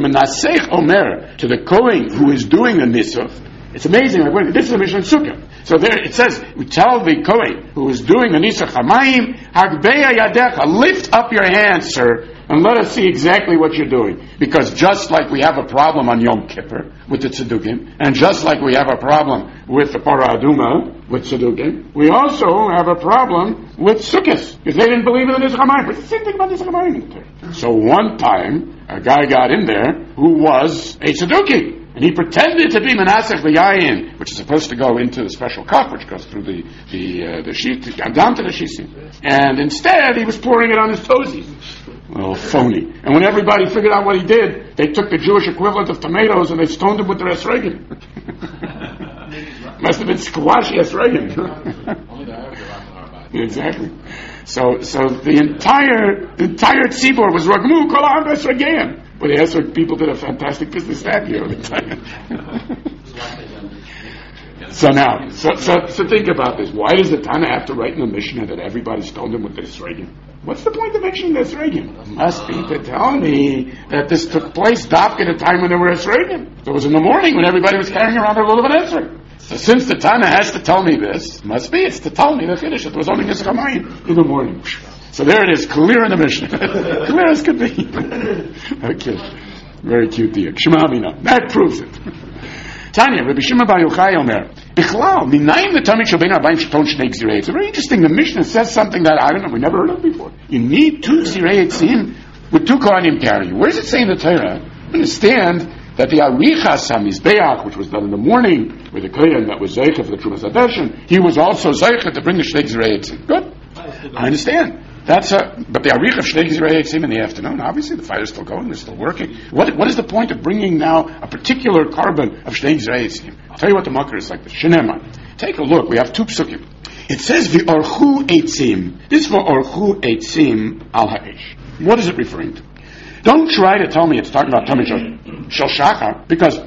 Omer, to the Kohen who is doing the Nisuch. It's amazing. Like, this is a Mishnah in Sukkah. So there it says, we tell the Kohen who is doing the Nisuch HaMayim, Hagbeya Yadecha, lift up your hands, sir, and let us see exactly what you're doing. Because just like we have a problem on Yom Kippur with the Tzedukim, and just like we have a problem with the Parah Aduma with Tzedukim, we also have a problem with Sukkot, because they didn't believe in the Nizach HaMayim. But the same thing about Nizach HaMayim. So one time, a guy got in there who was a Tzedukim. And he pretended to be Menasech V'Yayin, which is supposed to go into the special cup, which goes through the the uh, the sheet, down to the shisim. And instead, he was pouring it on his toesies. A little phony. And when everybody figured out what he did, they took the Jewish equivalent of tomatoes and they stoned him with their esrogim. Must have been squash esrogim. Exactly. So, so the entire the entire tzibur was Ragmu Kol Ha'am Esrogim. But the Esrog people did a fantastic business that year. So now, so, so, so think about this. Why does the Tana have to write in the Mishnah that everybody stoned him with the Esrogim? What's the point of mentioning the Esrogim? Must be to tell me that this took place dafka at a time when there were Esrogim. So it was in the morning when everybody was carrying around a little bit of Esrog. So since the Tana has to tell me this, must be it's to tell me the Kiddush. It was only Yisramayim in the morning. So there it is, clear in the Mishnah. Clear as could be. Okay. Very cute diak. Shema Amina. That proves it. Tanya, Rabbi Shimon Bar Yochai Omer, Bichlal, Minayim the Tamid Shel Ben Arbaim Sheton Shnei Gzirei. It's very interesting. The Mishnah says something that I don't know, we never heard of before. You need two Gzirei Etzim with two Kohanim carrying. Where does it say in the Torah? Understand that the Arichas HaMizbeach, which was done in the morning, with the Kohen that was Zeicha for the Trumas HaDeshen, he was also Zeicha to bring the Shnei Gzirei Etzim. Good. I understand. That's a, but the arich of Shnei Gzirei Etzim in the afternoon, obviously the fire's still going, they're still working. What, what is the point of bringing now a particular carbon of Shnei Gzirei Etzim? I'll tell you what the makar is like this. Shenema. Take a look, we have two psukim. It says, V'orchu Eitzim. This V'orchu Eitzim al ha'esh. What is it referring to? Don't try to tell me it's talking about Tamid Shel Shachar, because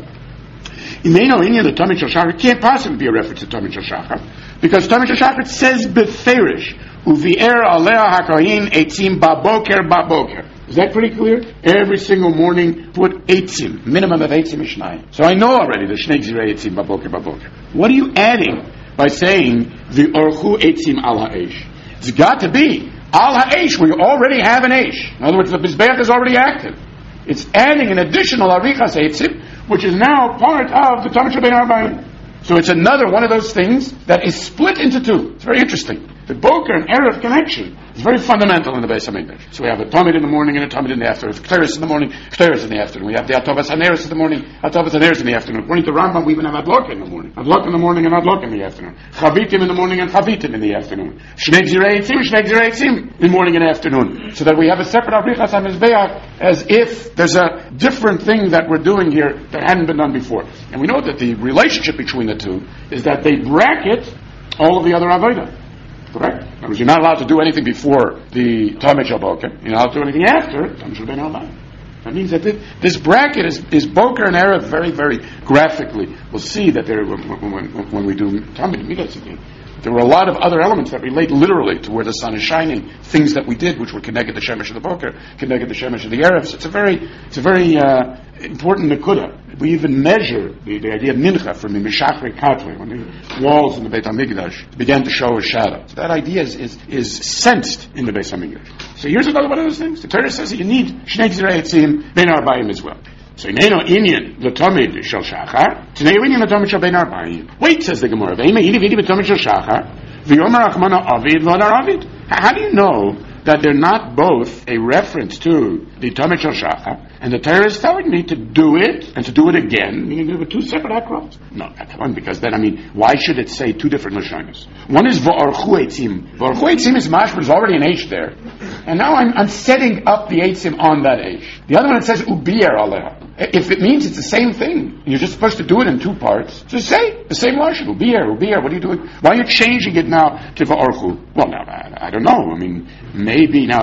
Imeino Inyan, the Tamid Shel Shachar, can't possibly be a reference to Tamid Shel Shachar, because Tamid Shel Shachar says Beferish. Uvi'er alea hakayin eitzim baboker baboker. Is that pretty clear? Every single morning, put eitzim, minimum of eitzim ishnai. So I know already the shnei gzirei eitzim baboker baboker. What are you adding by saying the orchu eitzim al ha'esh? It's got to be al ha'esh, where you already have an esh. In other words, the mizbeach is already active. It's adding an additional arichas eitzim, which is now part of the Tamid Shel Ben Arbaim. So it's another one of those things that is split into two. It's very interesting. The Boker and Erev connection is very fundamental in the Beis HaMikdash. So we have a Tamid in the morning and a Tamid in the afternoon. Kteris in the morning, Kteris in the afternoon. We have the Atovas Haneres in the morning, Atovas Haneres in the afternoon. According to Rambam, we even have Adlok in the morning. Adlok in the morning and Adlok in the afternoon. Chavitim in the morning and Chavitim in the afternoon. Shnei Gzirei Eitzim, Shnei Gzirei Eitzim in morning and afternoon. So that we have a separate Abrichas HaMizbeach as if there's a different thing that we're doing here that hadn't been done before. And we know that the relationship between the two is that they bracket all of the other Avodah. Correct? In other words, you're not allowed to do anything before the Tamid Shel Boker. You're not allowed to do anything after Tamid Shel Ben Arbaim. That means that this, this bracket is, is Boker and Erev very, very graphically. We'll see that there, when, when, when we do Tamid Midas again, there were a lot of other elements that relate literally to where the sun is shining. Things that we did, which were connected to Shemesh of the Boker, connected to Shemesh of the Erev. So it's a very, it's a very uh, important nekuda. We even measure the, the idea of mincha from the Mishachri Katli, when the walls in the Beit HaMikdash began to show a shadow. So that idea is, is, is sensed in the Beit HaMikdash. So here's another one of those things. The Torah says that you need Shnei Gzirei Eitzim Ben Arbaim as well. So Ineino Inyan the Tamid Shel Shachar, Tnei Inyan the Tamid Shel Ben Arbaim. Wait, says the Gemara. Ve'ima Idi V'idi B'Tamid Shel Shachar, V'yomer Achmana Avid V'adar Avid. How do you know that they're not both a reference to the Tamid Shel Shachar, and the Torah is telling me to do it and to do it again, meaning there were two separate acronyms? No, come on, because then, I mean, why should it say two different Lashonos? One is V'orchu Eitzim. V'orchu Eitzim is Mashma, there's already an H there. And now I'm, I'm setting up the Eitzim on that H. The other one, it says Ubier Aleha. If it means it's the same thing, you're just supposed to do it in two parts, just say the same Lashon, Ubier, Ubier, what are you doing? Why are you changing it now to V'orchu? Well, now, I, I don't know. I mean, maybe now,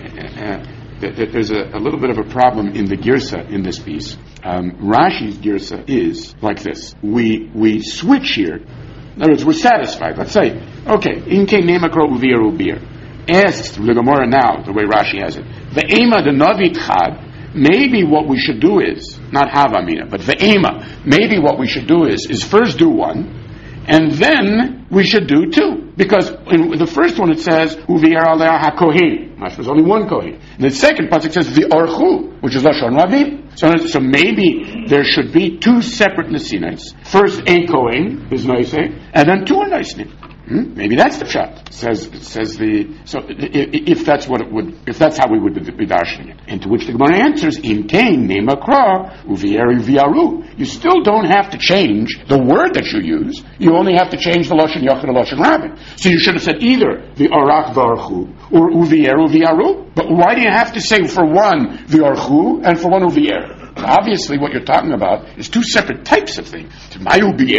uh, there's a, a little bit of a problem in the girsa in this piece. Um, Rashi's girsa is like this. We we switch here. In other words, we're satisfied. Let's say, okay, inke nemakro uvir ubir. Asks the Gemara now, the way Rashi has it. The ema the navi chad. Maybe what we should do is not havamina, but the ema. Maybe what we should do is is first do one, and then we should do two. Because in the first one it says, Uvi'er alea ha-kohen. There's only one kohen. In the second part it says, V'orchu, which is Lashon Ravim. So, so maybe there should be two separate Nesinas. First a kohen is Noisei, and then two are Noisei. Hmm? Maybe that's the pshat. Says says the so if, if that's what it would if that's how we would be, be darshaning it. And to which the Gemara answers, Im kain nemakra uvi'eri v'yaru. You still don't have to change the word that you use. You only have to change the lashon yachid and lashon rabin. So you should have said either v'arach v'archu or uvieru v'yaru. But why do you have to say for one v'archu and for one uvi'er? Obviously, what you're talking about is two separate types of things. Must be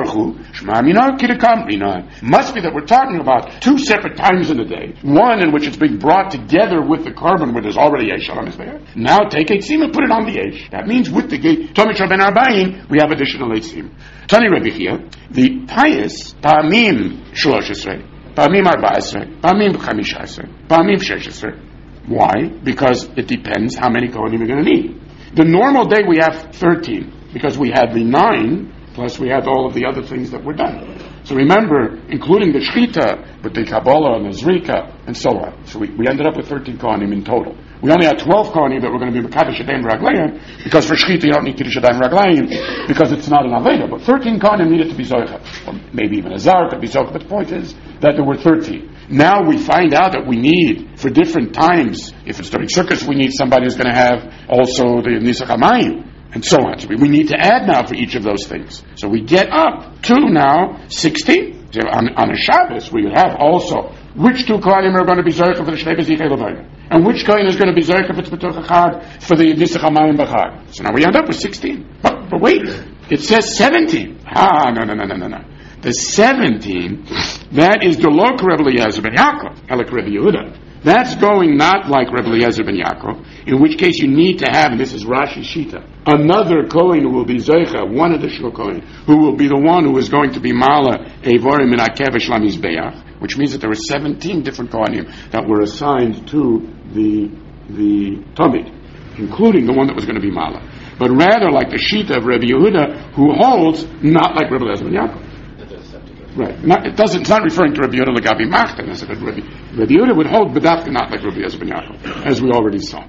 that we're talking about two separate times in the day. One in which it's being brought together with the carbon where there's already Eish on Mizbeach. Now take Eitzim and put it on the Eish. That means with the gate, Tomit Ben Arbaim, we have additional Eitzim. Tani Rebbe Chia, the pious, Pa'amim Shlosh Esrei, Pa'amim Arba Esrei, Pa'amim Chamisha Esrei, Pa'amim Shesh Esrei. Why? Because it depends how many Kohanim you're going to need. The normal day we have thirteen, because we had the nine, plus we had all of the other things that were done. So remember, including the Shechita, with the Kabbalah and the Zrika, and so on. So we, we ended up with thirteen Kohanim in total. We only had twelve Kohanim that were going to be Mekadosh Yadayim Raglayim, because for Shechita you don't need Kiddush Yadayim Raglayim, because it's not an Aveda. But thirteen Kohanim needed to be Zoycha. Or maybe even a Zar could be Zoycha, but the point is that there were thirteen. Now we find out that we need, for different times, if it's during Sukkot, we need somebody who's going to have also the Nisach HaMayim, and so on. So we, we need to add now for each of those things. So we get up to now sixteen. So on, on a Shabbos, we have also which two Kohanim are going to be Zoycha for the Shnei B'Zichei Levayim, and which Kohen is going to be Zoycha for the B'Toch HaChag for the Nisach HaMayim B'Chag. So now we end up with sixteen. But, but wait, it says seventeen. Ah, no, no, no, no, no, no. The seventeen, that is the Lok Rebbe Eliezer ben Yaakov, Elek Rebbe Yehuda. That's going not like Rebbe Eliezer ben Yaakov, in which case you need to have, and this is Rashi Shita, another Kohen who will be Zoycha, one additional Kohen, who will be the one who is going to be Mala Eivorim in Akevesh Lamizbeach, which means that there were seventeen different Kohanim that were assigned to the the Tamid, including the one that was going to be Mala. But rather like the Shita of Rebbe Yehuda, who holds not like Rebbe Eliezer ben Yaakov. Right. Not, it doesn't, it's not referring to Rabbi Yehuda Lagabi Machtan, as if Rabbi, Rabbi Yehuda would hold B'dafka not like Rabbi Eliezer ben Yaakov, as we already saw.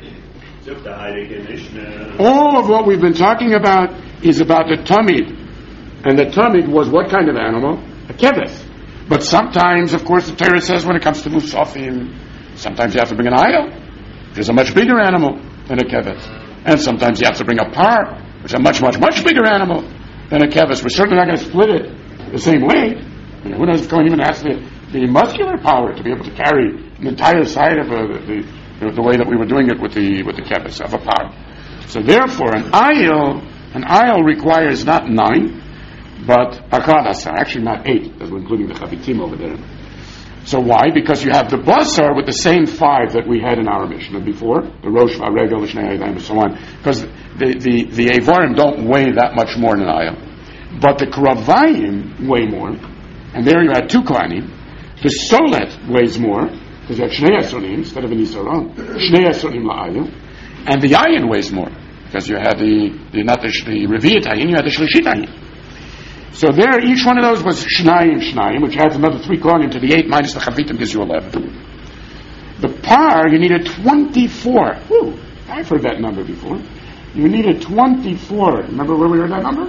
All of what we've been talking about is about the Tamid. And the Tamid was what kind of animal? A keveth. But sometimes, of course, the Torah says when it comes to Musafim, sometimes you have to bring an idol, which is a much bigger animal than a keveth. And sometimes you have to bring a par, which is a much, much, much bigger animal than a keveth. We're certainly not going to split it the same way. You know, who knows if Kohen even has the, the muscular power to be able to carry an entire side of a, the, the the way that we were doing it with the with the kevis of a par. So therefore, an aisle an aisle requires not nine, but akadasa, actually not eight, because we're including the chavitim over there. So why? Because you have the basar with the same five that we had in our Mishnah before, the rosh, v'aregel, v'shnei ayadayim, and so on. Because the the the avarim don't weigh that much more than an aisle, but the kravayim weigh more. And there you had two kohanim. The solet weighs more, because you have shnei asonim instead of an isaron. Shnei asonim la'ayil. And the ayin weighs more, because you had the, the not the, the reviyat ayin, you had the shlishit ayin. So there, each one of those was shnayim shnayim, which adds another three kohanim to the eight, minus the chavitim gives you eleven. The par, you needed twenty-four. Whew, I've heard that number before. You needed twenty-four. Remember where we heard that number?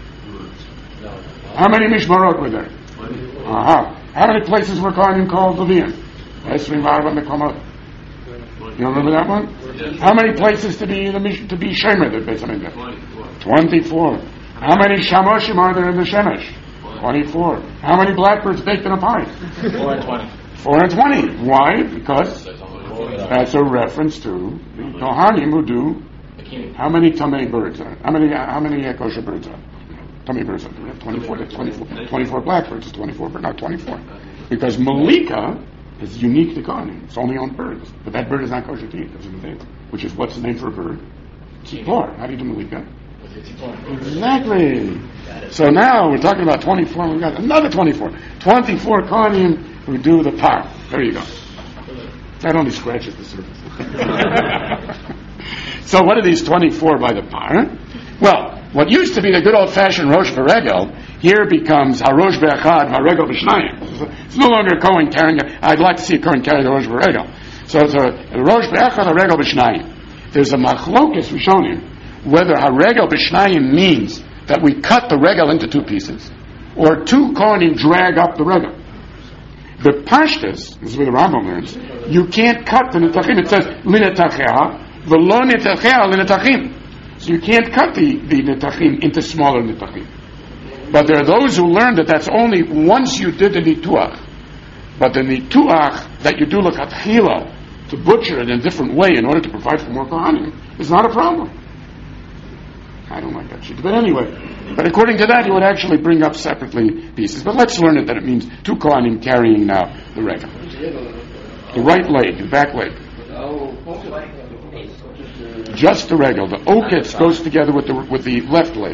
How many mishmarot were there? Uh-huh. How many places were Kohanim called Leviim? You remember that one? How many places to be the to be Shemer that Beis Hamikdash? Twenty-four. How many Shamoshim are there in the Shemesh? Twenty-four. How many blackbirds baked in a pie? Four and twenty. Four and twenty. Why? Because that's a reference to the Kohanim who do. How many Tamei birds are? How many? How many uh, kosher birds are? Tamei birds are. We have twenty-four. twenty-four. twenty-four blackbirds is twenty-four, but not twenty-four. Because Malika is unique to Kohanim. It's only on birds, but that bird is not kosher to eat. Which is what's the name for a bird? Tzipor. How do you do Malika? Exactly. So now we're talking about twenty-four. We've got another twenty-four. twenty-four Kohanim who do the par. There you go. That only scratches the surface. So what are these twenty-four by the par? Well, what used to be the good old-fashioned Rosh V'Regel here becomes HaRosh Be'achad HaRegel B'Shnayim. It's no longer a Kohen carrying it. I'd like to see a Kohen carry the Rosh V'Regel. So it's a, a Rosh Be'achad HaRegel B'Shnayim. There's a Machlokes Rishonim whether HaRegel B'Shnayim means that we cut the regel into two pieces, or two Kohanim drag up the regel. The Pashtas, this is where the Rambam learns, you can't cut the Netachim. It says, L'Netacheha, V'lo Netacheha L'Netachim. So you can't cut the, the Netachim into smaller Netachim. But there are those who learn that that's only once you did the Nituach. But the Nituach that you do L'Katchila, to butcher it in a different way in order to provide for more Kohanim, is not a problem. I don't like that shit. But anyway, but according to that, he would actually bring up separately pieces. But let's learn it that it means two kohanim carrying now the regel. The right leg, the back leg. Just the regel. The oketz goes together with the with the left leg.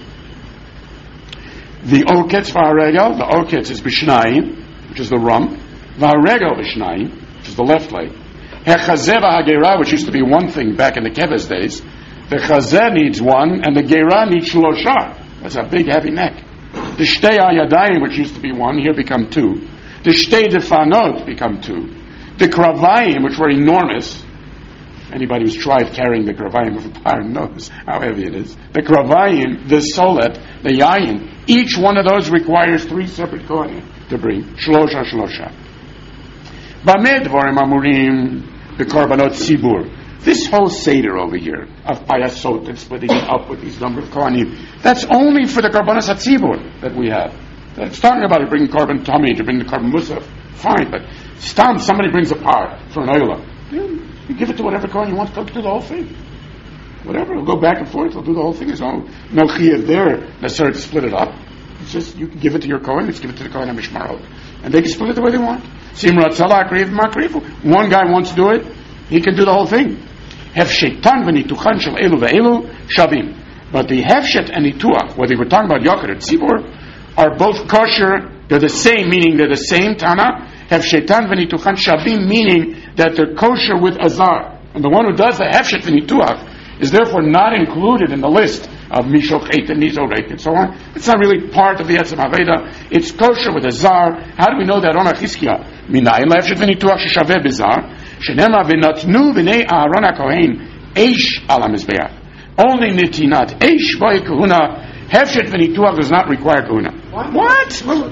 The oketz v'haregel, the oketz is b'shnayim, which is the rump. V'haregel b'shnayim, which is the left leg. Hechazeh v'hagera, which used to be one thing back in the Keves days. The chazeh needs one, and the gera needs shlosha. That's a big, heavy neck. The shtei ayadayim, which used to be one, here become two. The shtei defanot become two. The kravayim, which were enormous. Anybody who's tried carrying the kravayim of a pyre knows how heavy it is. The kravayim, the solet, the yayin, each one of those requires three separate kohanim to bring. Shlosha, shlosha. Bamed dvarim amurim b'korbanot tzibur. This whole seder over here of payasot and splitting it up with these number of kohanim, that's only for the korbanos hatzibur that we have. It's talking about it bringing korban tummy to bring the korban musaf. Fine, but stam, somebody brings a par for an oila. You give it to whatever kohen you want to do the whole thing. Whatever, it'll go back and forth, it'll do the whole thing. There's no, no chiyuv there necessarily to split it up. It's just, you can give it to your kohen, let's give it to the kohen HaMishmarot. And they can split it the way they want. Simrat Salah, Kriv, Makrivu. One guy wants to do it, he can do the whole thing. Hefshet v'nituchan shel elu ve'elu shavim. But the hefshet and nituach, whether we're talking about Yochid or Tzibur, are both kosher, they're the same, meaning they're the same Tana. Hefshetan v'nituchan shavim, meaning that they're kosher with azar. And the one who does the hefshet v'nituach is therefore not included in the list of mishochet and nizorek and so on. It's not really part of the Etzem Aveda. It's kosher with azar. How do we know that? Rona Chizkiah. Minayin la'hefshet v'nituach sheshaveh bizar. Shenema v'natnu b'nei Aaron HaKohen eish al HaMizbeach. Only nitinat eish boy kahuna. Hefshet v'nituach does not require kahuna. What? What? Well,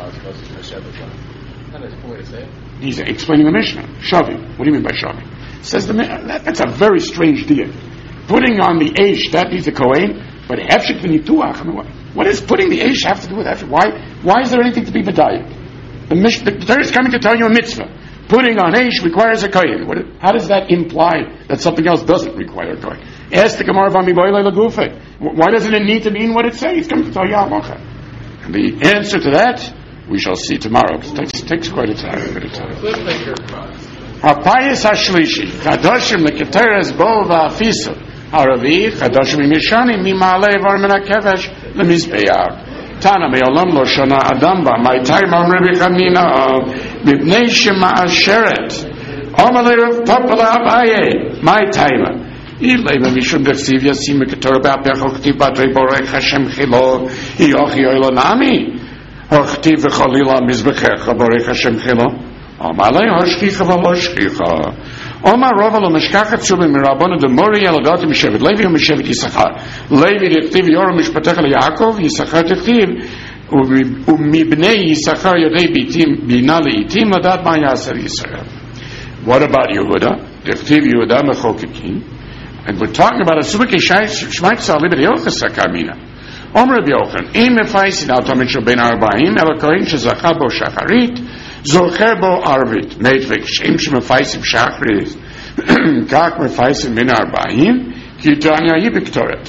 he's explaining the Mishnah. Shavim. What do you mean by shavim? Says the that, that's a very strange deal. Putting on the eish, that needs a kohen, but hefshet v'nituach. I mean, what, what does putting the eish have to do with hefshet? Why? Why is there anything to be medayik? The Mishnah, the Torah is coming to tell you a mitzvah. Putting on eish requires a kohen. What, how does that imply that something else doesn't require a kohen? Ask the Gemara v'ami boilei lagufe. Why doesn't it need to mean what it says? It's coming to tell you halacha. And the answer to that we shall see tomorrow. It takes, takes quite a time. A bit of time. Hapayis hashlishi chadoshim leketeres bo va'afisu haravi chadoshim imishani mimalei varmen hakevesh lemizbeach Tana me'olam lo shana adam ba my time on Rabbi Chanina mipnei shema asheret omalei Rav Papa Abaye my time Ilay mishum dechsiv yasim ketorah ba'apech ochtiv badrei borech Hashem chilo hiyochi oilo nami ochtiv v'chalila mizbechecha borech Hashem chilo amalei hashkicha v'lo shkicha Omar Rava lo meshkachat tzubim mirabonu demori elagati mishevet Levi u'mishevet Yisachar Levi dechtiv yoram mishpatecha leYaakov Yisachar dechtiv u'mibnei Yisachar yodei bitim bina leitim ladat ma yaser Yisrael. What about Yehuda? Dechtiv Yehuda mechokekin. And we're talking about a subaki shmaitza libet yochas sakamina. Omer Rabbi Yochanan, im mefaisin al tamid shel ben arba'im el kohen shezachar bo shacharit zocher bo arvit meidvik shem shemefaisim shacharit kach mefaisim ben arba'im ki tanya yi b'ktoret.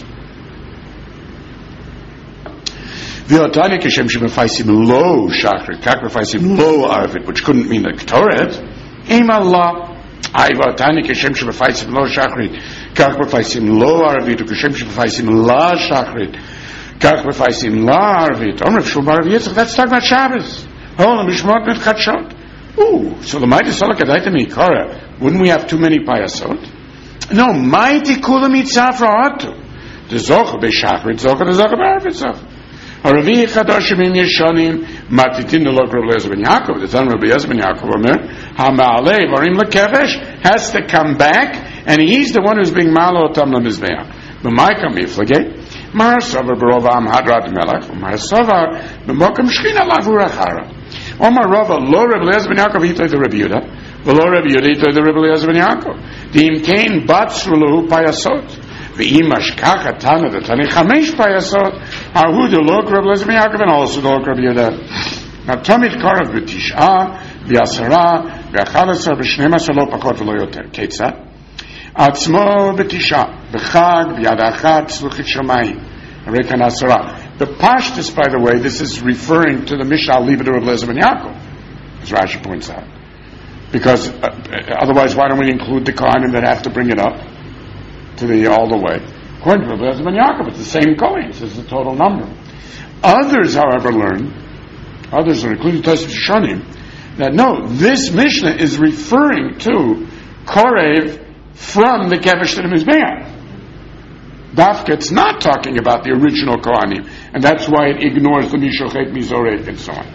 V'otani kishem shemefaisim lo shacharit kach mefaisim lo arvit, which couldn't mean the ktoret. Im Allah. Ayva tani kishem shemefaisim lo shacharit kach mefaisim lo arvit kishem shemefaisim la shacharit kach mefaisim la arvit. Omer Shul Bar Yitzchak, that's talking about Shabbos. Oh, the Mishmot mit Chadshot. Ooh, so the mighty Sola Kadaita Mikara. Wouldn't we have too many payasot? No, mighty Kula Mitzafra Atu. The Zocha be Shacharit Zocha, the Zocha be Arvit Zocha. Haravi Chadoshim im Yeshonim Matitin Lo Rav Eliezer ben Yaakov. The son of Rav Eliezer ben Yaakov Omer Hamaalei Varim Lekevesh has to come back, and he's the one who's being Malo Tam LeMizbeach. B'Maika Miflage Mar Sovar B'Rovam Hadrat Melech Mar Sovar B'Mokem Shchina Lavur Achara. Omar Rava Lo Rav Eliezer ben Yaakov Itoy the Rav Yehuda V'Lo Rav Yehuda Itoy the Rav Eliezer ben Yaakov. Dim Kain Batzru Lahu Payasot. V'imash kacha tana the tani chamesh payasot ahu the lok Rav Eliezer ben Yaakov and also the lok Rav Yehuda. Now tamid karav b'tish'a v'yasara v'achadasar v'shneim asar lo pakot v'lo yoter. Ketzat Atzmo b'tisha, b'chag, b'yadachat, tzluchit shamayim. Rekan asara. The Pashtus, by the way, this is referring to the Mishnah, I'll leave it to Reb Eliezer ben Yaakov, as Rashi points out. Because uh, otherwise, why don't we include the Kohanim that have to bring it up to the all the way? According to Reb Eliezer ben Yaakov, it's the same coins as the total number. Others, however, learn, others learn, including Tosfos Shonim, that no, this Mishnah is referring to Korev from the Kevesh to the Mizbeach. Dafka, it's not talking about the original Kohanim, and that's why it ignores the Mishochet, Mizoret, and so on.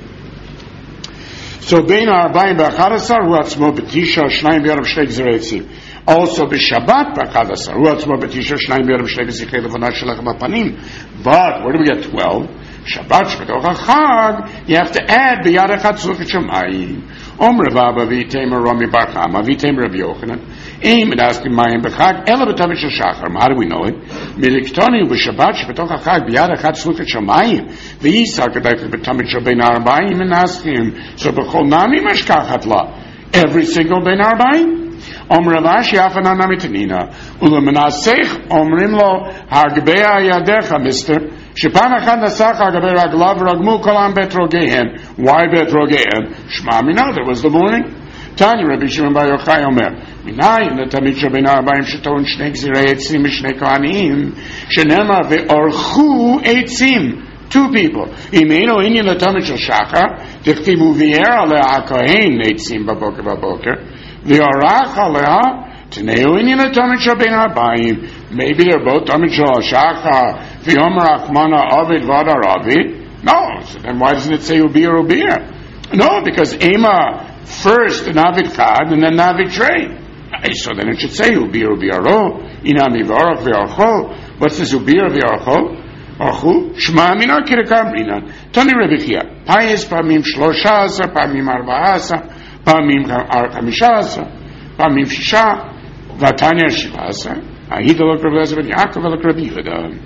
So, Bein Arbaim B'Achadasar, Hu Atzmo B'Tisha, Shnayim B'Yarav Shtei Gzerei Etzim. Also, B'Shabbat B'Achadasar, Hu Atzmo B'Tisha, Shnayim B'Yarav Shtei Gzerei Levanat Shelach B'Panim. But, where do we get twelve? Shabbat Shbetoch HaChag, you have to add B'Yad Echad Tzluchit Shamayim. Om Rava V'Yitem Rami Bar Chama, V'Yitem Rabbi Yochanan. Ein Medaskim Mayim B'Chag, Ela B'Tamid Shel Shachar. How do we know it? Miliktoni B'Shabbat Shbetoch HaChag, B'Yad Echad Tzluchit Shamayim. V'Yisar Kedai B'Tamid Shel Bein Arbaim Menaskim. So B'Chol Nami Mashkachat La. Every single Bein Arbaim. Om Ravashi Afana Nami Tanina. Ula Menasech Omrim Lo Hagbea Yadecha, Mister. Shepan Achad Nasach Hagabei Raglav Ragmu Kolam Bet Rogehen. Why Bet Rogehen? Shema Mina, there was the morning. Tanya Rabbi Shimon Bar Yochai Omer. Minayin the Tamid Shebein Arbaim Sheton Shnei Gzirei Etzim Mishnei Kohanim. Shenemar Ve'orchu Etzim. Two people. Imeno Inyan the Tamid Shel Shachar. Tichtivu V'yer Alea HaKohen Etzim Baboker Baboker. V'orach Alea. Teneu Inyan the Tamid Shebein Arbaim. Maybe they're both Tamid Shel Shachar. V'yomer Achmana Ovid Vadar Ovid. No. So then why doesn't it say Ubir Ubir? No, because Ema first Navid Chad and then Navid Trey. So then it should say Ubir Ubiro, Inami Varach V'Archo. What's this Ubir V'Archo? Archu? Shema Mina Kirekam Minan. Tani Rebbe Chia. Payis Pamim Shlosha Asa, Pamim Arba Asa, Pamim Chamisha Asa, Pamim Shisha, Vatanya Shiva Asa. Ahida Lok Reb Eliezer ben Yaakov Lok Rabbi Yehuda.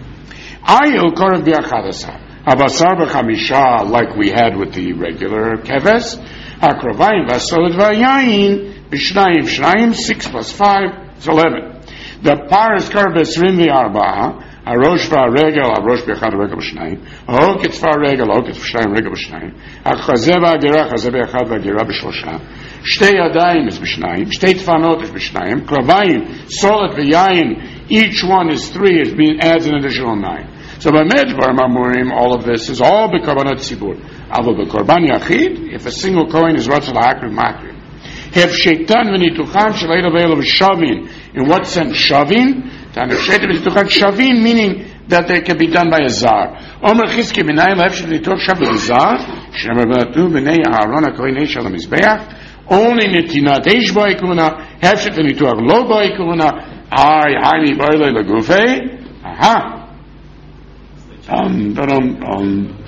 Ayil Korev B'Achadasa. Abasar B'Chamisha, like we had with the regular Keves. Akrovayim Vasolid Vayayin B'Shnayim Shnayim, six plus five is eleven. The Paris Karves Rim V'Arba'a Arosh V'Aregel Arosh B'Echad Regel B'Shnayim Ahoketz V'Aregel Ahoketz B'Shnayim Regel B'Shnayim Achazeh V'Agera Chazeh B'Echad V'Agera B'Shlosha Shtei Yadayim is B'Shnayim Shtei Tfanot is B'Shnayim Krovayim Solid V'Yayin, each one is three, is being adds an additional nine. So by Medbar Mamurim, all of this is all b'korbanot tzibur. Avo b'korban yachid, if a single coin is ratzal ha'akriv makriv. Have sheitan v'nituchan sheleid avail of shavin. In what sense shavin? Tan sheitan v'nituchan shavin, meaning that they can be done by a zar. Omer chizki b'nayim ha'efshet v'nituch shavin zar, shenemar v'natu b'nei Aaron ha'kohen eish al mizbeach, only netinat eish ba'ikuna, hefshet v'nituch lo ba'ikuna, ay hayni ba'ilei l'gufei, aha. Um, um, um.